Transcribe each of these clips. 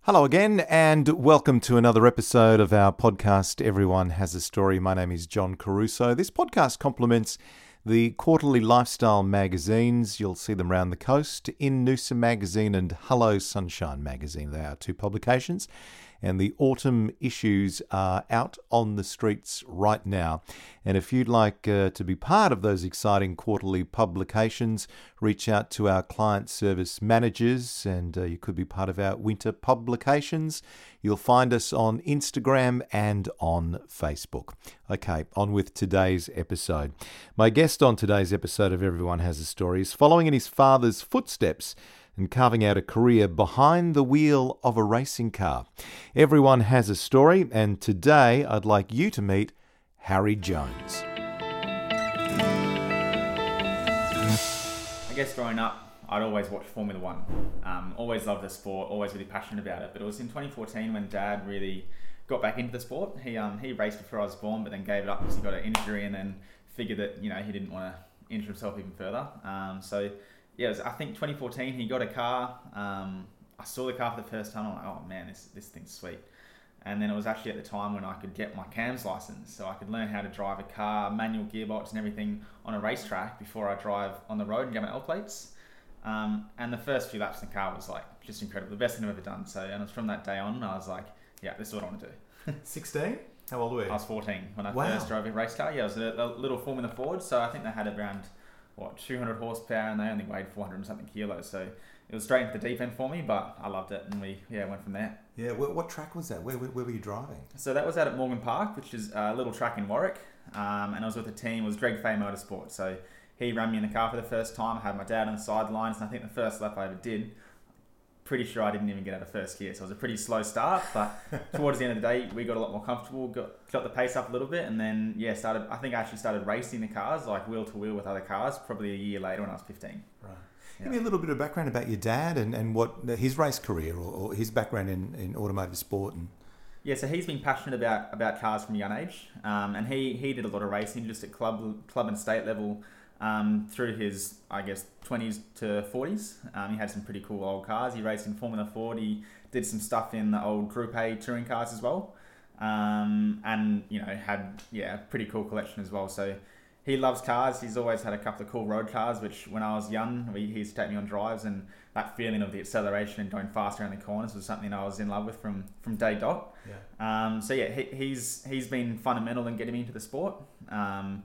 Hello again, and welcome to another episode of our podcast, Everyone Has a Story. My name is John Caruso. This podcast complements the quarterly lifestyle magazines. You'll see them around the coast in Noosa Magazine and Hello Sunshine Magazine. They are two publications, and the autumn issues are out on the streets right now. And if you'd like to be part of those exciting quarterly publications, reach out to our client service managers, and you could be part of our winter publications. You'll find us on Instagram and on Facebook. Okay, on with today's episode. My guest on today's episode of Everyone Has a Story is following in his father's footsteps and carving out a career behind the wheel of a racing car. Everyone has a story, and today I'd like you to meet Harry Jones. I guess growing up, I'd always watch Formula One. Always loved the sport, always really passionate about it. But it was in 2014 when Dad really got back into the sport. He raced before I was born, but then gave it up because he got an injury and then figured that he didn't want to injure himself even further. Yeah, it was, I think 2014 he got a car. I saw the car for the first time. I'm like, oh man, this thing's sweet. And then it was actually at the time when I could get my CAMS license, so I could learn how to drive a car, manual gearbox and everything on a racetrack before I drive on the road and get my L plates. And the first few laps in the car was like just incredible, the best thing I've ever done. So, and it was from that day on, I was like, yeah, this is what I want to do. 16? How old were you? I was 14 when I first drove a race car. Yeah, it was a little Formula Ford, so I think they had around 200 horsepower, and they only weighed 400 and something kilos. So it was straight into the deep end for me, but I loved it, and we went from there. Yeah, what track was that? Where were you driving? So that was out at Morgan Park, which is a little track in Warwick, and I was with a team. It was Greg Fay Motorsport. So he ran me in the car for the first time. I had my dad on the sidelines, and I think the first lap I ever did, pretty sure I didn't even get out of first gear. So it was a pretty slow start, but towards the end of the day, we got a lot more comfortable, got the pace up a little bit, and then I think I actually started racing the cars, like wheel to wheel with other cars, probably a year later when I was 15. Right. Give me a little bit of background about your dad and what his race career or his background in automotive sport. Yeah, so he's been passionate about cars from a young age, and he did a lot of racing just at club and state level through his, I guess, 20s to 40s. He had some pretty cool old cars. He raced in Formula Ford. He did some stuff in the old Group A touring cars as well, and had a pretty cool collection as well. So he loves cars. He's always had a couple of cool road cars, which when I was young, he used to take me on drives, and that feeling of the acceleration and going fast around the corners was something I was in love with from day dot. Yeah. He's been fundamental in getting me into the sport, and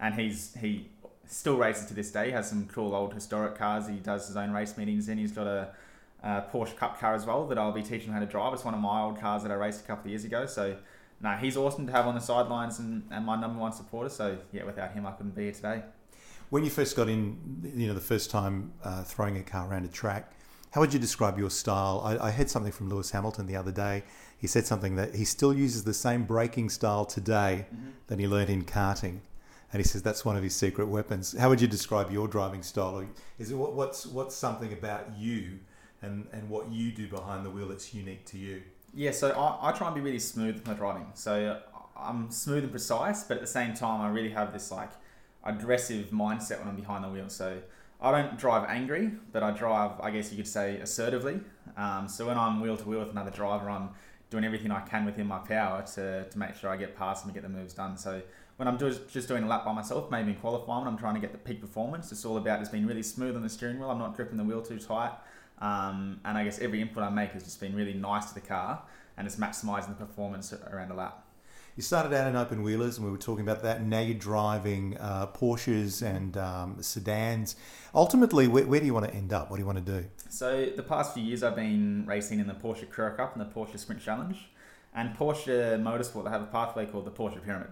he still races to this day. He has some cool old historic cars. He does his own race meetings, and he's got a Porsche Cup car as well that I'll be teaching him how to drive. It's one of my old cars that I raced a couple of years ago. So he's awesome to have on the sidelines and my number one supporter. So yeah, without him, I couldn't be here today. When you first got in, the first time throwing a car around a track, how would you describe your style? I heard something from Lewis Hamilton the other day. He said something that he still uses the same braking style today that he learned in karting. And he says that's one of his secret weapons. How would you describe your driving style? Is it what's something about you and what you do behind the wheel that's unique to you? Yeah, so I try and be really smooth with my driving. So I'm smooth and precise, but at the same time, I really have this like aggressive mindset when I'm behind the wheel. So I don't drive angry, but I drive, I guess you could say, assertively. So when I'm wheel to wheel with another driver, I'm doing everything I can within my power to make sure I get past them and get the moves done. So when I'm just doing a lap by myself, maybe in qualifying, I'm trying to get the peak performance. It's all about just being really smooth on the steering wheel. I'm not gripping the wheel too tight. And I guess every input I make has just been really nice to the car and it's maximising the performance around a lap. You started out in open wheelers, and we were talking about that. Now you're driving Porsches and sedans. Ultimately, where do you want to end up? What do you want to do? So the past few years, I've been racing in the Porsche Carrera Cup and the Porsche Sprint Challenge. And Porsche Motorsport, they have a pathway called the Porsche Pyramid.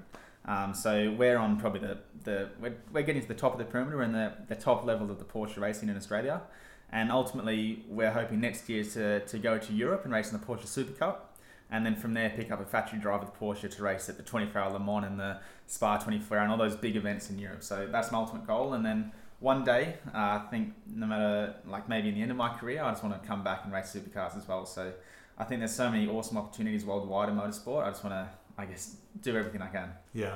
So we're on probably we're getting to the top of the pyramid. We're in the top level of the Porsche racing in Australia. And ultimately, we're hoping next year to go to Europe and race in the Porsche Super Cup. And then from there, pick up a factory drive with Porsche to race at the 24-hour Le Mans and the Spa 24-hour and all those big events in Europe. So that's my ultimate goal. And then one day, I think no matter, like maybe in the end of my career, I just want to come back and race supercars as well. So I think there's so many awesome opportunities worldwide in motorsport. I just want to, I guess, do everything I can. Yeah.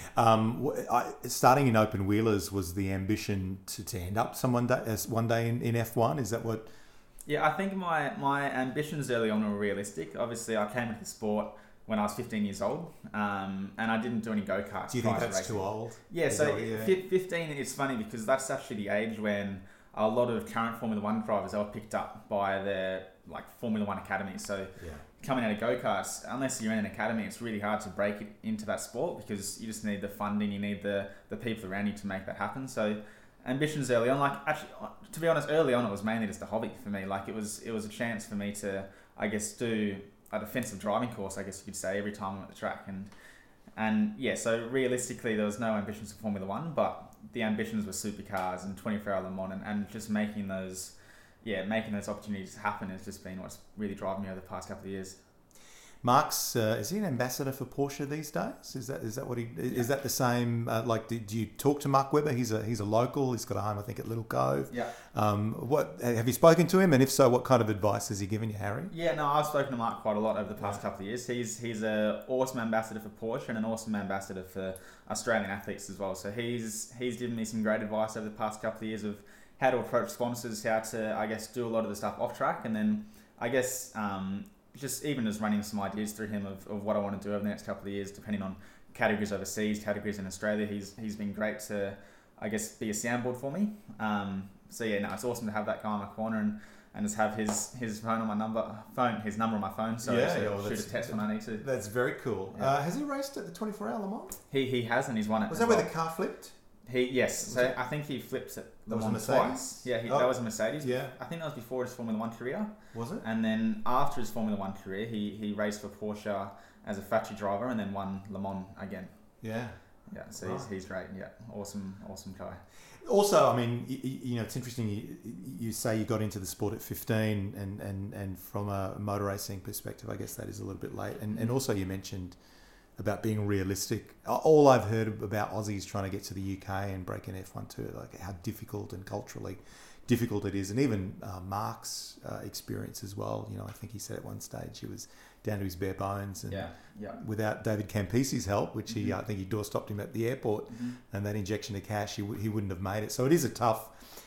Starting in open wheelers was the ambition to end up one day in F1. Is that what Yeah, I think my ambitions early on were realistic. Obviously, I came into the sport when I was 15 years old, and I didn't do any go-karts. Do you think that's too old? Yeah, so 15, it's funny because that's actually the age when a lot of current Formula One drivers are picked up by their like Formula One academies. So coming out of go-karts, unless you're in an academy, it's really hard to break it into that sport because you just need the funding, you need the people around you to make that happen. So ambitions early on, like actually, to be honest, early on it was mainly just a hobby for me. Like it was a chance for me to, I guess, do a defensive driving course, I guess you could say, every time I'm at the track. And yeah, so realistically, there was no ambitions for Formula One, but the ambitions were supercars and 24-hour Le Mans and just making those opportunities happen has just been what's really driving me over the past couple of years. Mark's is he an ambassador for Porsche these days? Is that what he is? That the same? Like, do you talk to Mark Webber? He's a local. He's got a home, I think, at Little Cove. Yeah. What have you spoken to him? And if so, what kind of advice has he given you, Harry? Yeah, no, I've spoken to Mark quite a lot over the past couple of years. He's an awesome ambassador for Porsche and an awesome ambassador for Australian athletes as well. So he's given me some great advice over the past couple of years of how to approach sponsors, how to, I guess, do a lot of the stuff off track, and then I guess just running some ideas through him of what I want to do over the next couple of years, depending on categories overseas, categories in Australia. He's been great to, I guess, be a soundboard for me. So yeah, no, it's awesome to have that guy in my corner and just have his his number on my phone. So shoot a text when I need to. That's very cool. Yeah. Has he raced at the 24-hour Le Mans? He has, and he's won it. Was that where the car flipped? I think he flipped at Le Mans twice. Yeah, that was a Mercedes. Yeah. I think that was before his Formula One career. Was it? And then after his Formula One career, he raced for Porsche as a factory driver and then won Le Mans again. Yeah. Yeah, so he's great. Yeah, awesome guy. Also, I mean, you know, it's interesting. You say you got into the sport at 15, and from a motor racing perspective, I guess that is a little bit late. And also, you mentioned about being realistic. All I've heard about Aussies trying to get to the UK and break an F1 too, like how difficult and culturally difficult it is, and even Mark's experience as well. You know, I think he said at one stage he was down to his bare bones, and without David Campisi's help, which I think he doorstopped him at the airport, and that injection of cash, he wouldn't have made it. So it is a tough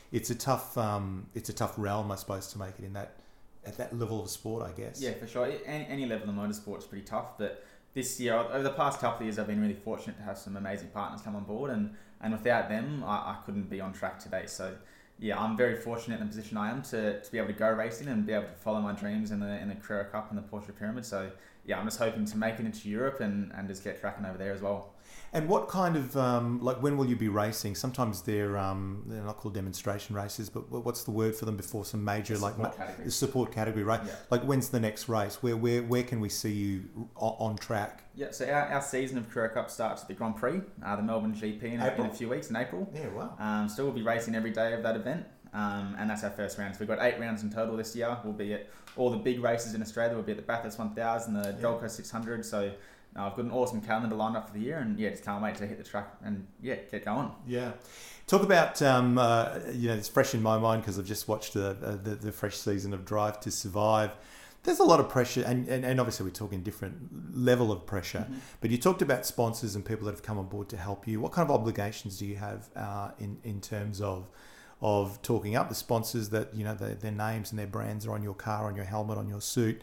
realm, I suppose, to make it at that level of sport, I guess. Yeah, for sure. Any level of motorsport is pretty tough, but this year, over the past couple of years, I've been really fortunate to have some amazing partners come on board, and without them, I couldn't be on track today. So yeah, I'm very fortunate in the position I am to be able to go racing and be able to follow my dreams in the Carrera Cup and the Porsche Pyramid. So yeah, I'm just hoping to make it into Europe and just get tracking over there as well. And what kind of, like, when will you be racing? Sometimes they're not called demonstration races, but what's the word for them before some major, support category, right? Yeah. Like, when's the next race? Where can we see you on track? Yeah, so our season of Carrera Cup starts at the Grand Prix, the Melbourne GP in a few weeks, in April. Yeah, wow. So we'll be racing every day of that event. And that's our first round. So we've got 8 rounds in total this year. We'll be at all the big races in Australia. We'll be at the Bathurst 1000, the Gold Coast 600. So I've got an awesome calendar lined up for the year, and just can't wait to hit the track and get going. Yeah, talk about it's fresh in my mind because I've just watched the fresh season of Drive to Survive. There's a lot of pressure, and obviously we're talking different level of pressure. But you talked about sponsors and people that have come on board to help you. What kind of obligations do you have in terms of talking up the sponsors that their names and their brands are on your car, on your helmet, on your suit?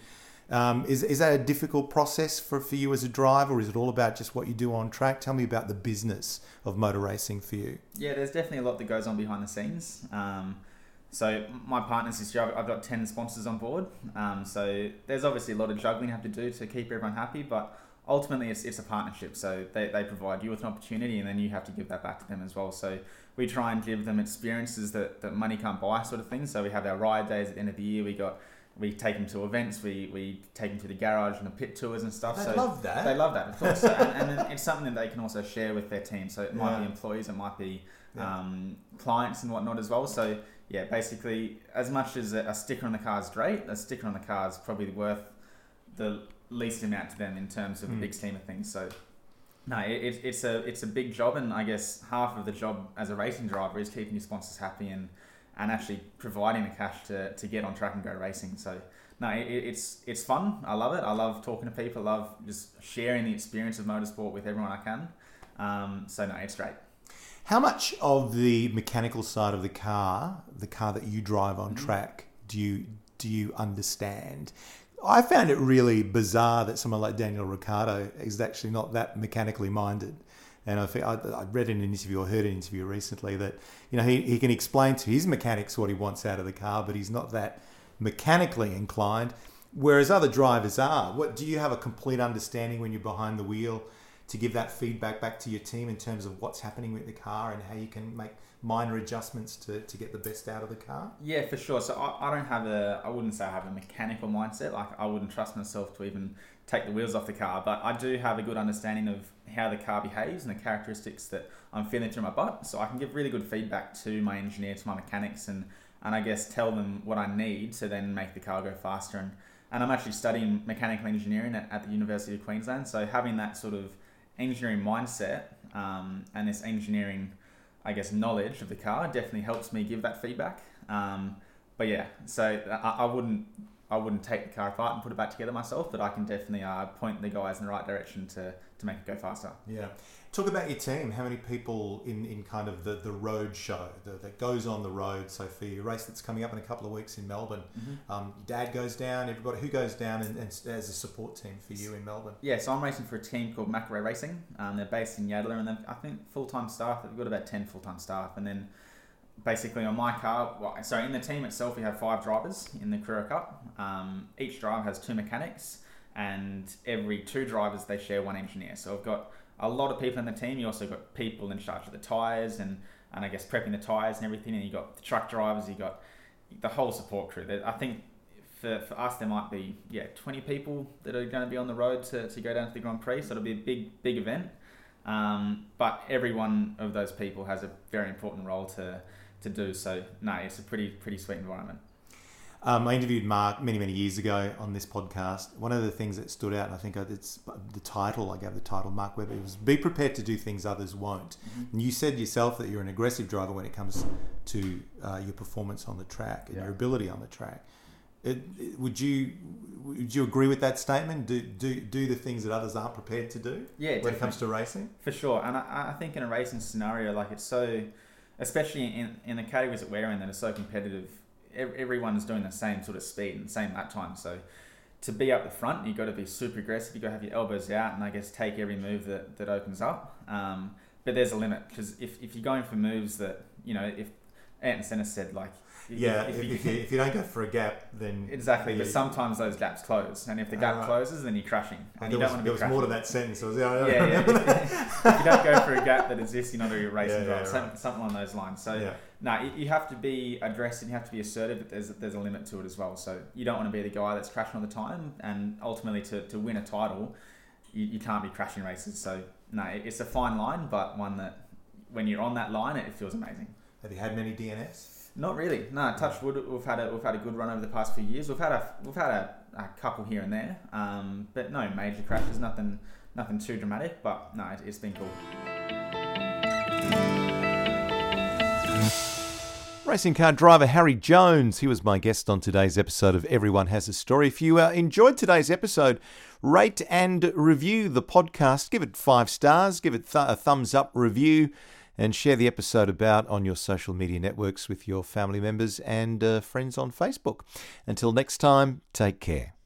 Is that a difficult process for you as a driver, or is it all about just what you do on track? Tell me about the business of motor racing for you. Yeah, there's definitely a lot that goes on behind the scenes. So my partners this year, I've got 10 sponsors on board. So there's obviously a lot of juggling you have to do to keep everyone happy, but ultimately it's a partnership. So they provide you with an opportunity, and then you have to give that back to them as well. So we try and give them experiences that money can't buy, sort of thing. So we have our ride days at the end of the year. We take them to events. We take them to the garage and the pit tours and stuff. They love that. They love that, of course. and it's something that they can also share with their team. So it might be employees, it might be clients and whatnot as well. So yeah, basically, as much as a sticker on the car is great, a sticker on the car is probably worth the least amount to them in terms of the big scheme of things. So no, it's a big job, and I guess half of the job as a racing driver is keeping your sponsors happy and actually providing the cash to get on track and go racing. So no, it's fun. I love it. I love talking to people. I love just sharing the experience of motorsport with everyone I can. So no, it's great. How much of the mechanical side of the car that you drive on track, do do you understand? I found it really bizarre that someone like Daniel Ricciardo is actually not that mechanically minded. And I think I read in an interview or heard an interview recently that, you know, he can explain to his mechanics what he wants out of the car, but he's not that mechanically inclined, whereas other drivers are. What do you have a complete understanding when you're behind the wheel to give that feedback back to your team in terms of what's happening with the car and how you can make minor adjustments to get the best out of the car? Yeah, for sure. So I don't have I wouldn't say I have a mechanical mindset. Like, I wouldn't trust myself to even take the wheels off the car, but I do have a good understanding of how the car behaves and the characteristics that I'm feeling through my butt. So I can give really good feedback to my engineer, to my mechanics, and I guess tell them what I need to then make the car go faster. And I'm actually studying mechanical engineering at the University of Queensland. So having that sort of engineering mindset and this engineering, I guess, knowledge of the car definitely helps me give that feedback. But yeah, so I wouldn't take the car apart and put it back together myself, but I can definitely point the guys in the right direction to make it go faster. Yeah. Talk about your team. How many people in kind of the road show that goes on the road? So for your race that's coming up in a couple of weeks in Melbourne, your dad goes down, everybody, who goes down and as a support team for you in Melbourne? Yeah, so I'm racing for a team called Macquarie Racing. They're based in Yadler, and I think full-time staff, they've got about 10 full-time staff. And then basically on my car, so in the team itself, we have 5 drivers in the Carrera Cup. Each driver has 2 mechanics, and every 2 drivers, they share 1 engineer. So I've got a lot of people in the team. You also got people in charge of the tyres and I guess prepping the tyres and everything. And you got the truck drivers, you got the whole support crew. I think for us, there might be 20 people that are going to be on the road to go down to the Grand Prix. So it'll be a big event. But every one of those people has a very important role to do. So no, it's a pretty sweet environment. I interviewed Mark many years ago on this podcast. One of the things that stood out, and I think it's the title, I gave the title Mark Webber, was be prepared to do things others won't. And you said yourself that you're an aggressive driver when it comes to your performance on the track and your ability on the track. Would you agree with that statement? Do the things that others aren't prepared to do when it comes to racing? For sure. And I think in a racing scenario, like, it's so, especially in the categories that we're in that are so competitive, everyone's doing the same sort of speed and same lap time. So to be up the front, you've got to be super aggressive. You've got to have your elbows out and I guess take every move that opens up. But there's a limit, because if you're going for moves that, you know, if Ayrton Senna said, like, if you don't go for a gap, then exactly. But sometimes those gaps close, and if the gap closes, then you're crashing. And you don't want to be crashing. There was more to that sentence. If you don't go for a gap that exists, you're not a racing driver. Something along those lines. So you have to be aggressive. You have to be assertive, but there's a limit to it as well. So you don't want to be the guy that's crashing all the time. And ultimately, to win a title, you can't be crashing races. So no, it's a fine line, but one that when you're on that line, it feels amazing. Have you had many DNFs? Not really. No, touch wood. We've had a good run over the past few years. We've had a couple here and there, but no major crashes. Nothing too dramatic. But no, it's been cool. Racing car driver Harry Jones, he was my guest on today's episode of Everyone Has a Story. If you enjoyed today's episode, rate and review the podcast. Give it 5 stars. Give it a thumbs up review. And share the episode about on your social media networks with your family members and friends on Facebook. Until next time, take care.